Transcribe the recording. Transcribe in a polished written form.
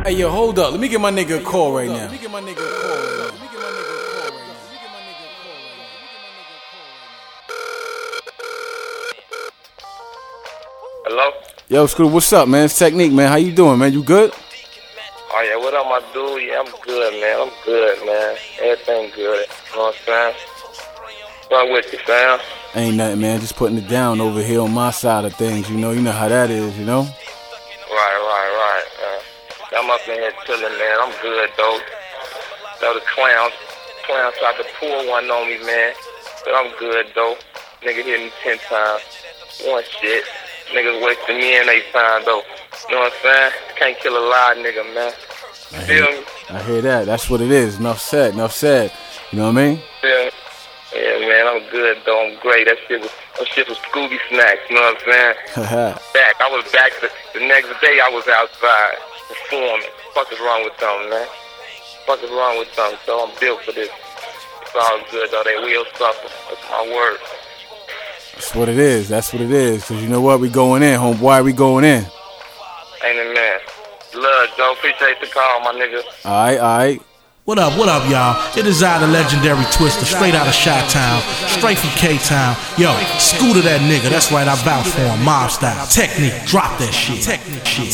Hey, yo, hold up. Let me get my nigga a call right now. Hello? Yo, Screw, what's up, man? It's Technique, man. How you doing, man? You good? Oh, yeah, what up, my dude? Yeah, I'm good, man. I'm good, man. Everything good. You know what I'm saying? What's with you, fam? Ain't nothing, man. Just putting it down over here on my side of things, you know how that is, you know? Right. I'm up in here chilling, man. I'm good, though. Though the clowns tried to pull one on me, man. But I'm good, though. Nigga hit me 10 times. One shit. Niggas wasting me and they time, though. You know what I'm saying? Can't kill a live nigga, man. Feel me? I hear that. That's what it is. Enough said. You know what I mean? Yeah, man, I'm good, though. I'm great. That shit was Scooby Snacks, you know what I'm saying? I was back the next day I was outside performing. Fuck is wrong with them, man? Fuck is wrong with them? So I'm built for this. It's all good, though. They will suffer. That's my word. That's what it is. Because you know what? We going in, homeboy. We going in. Ain't it, man? Love, Joe. Appreciate the call, my nigga. All right. What up, y'all? It is I, the legendary Twister, straight out of Chi-Town, straight from K-Town. Yo, Scooter that nigga, that's right, I vouch for him, mob style. Technique, drop that shit.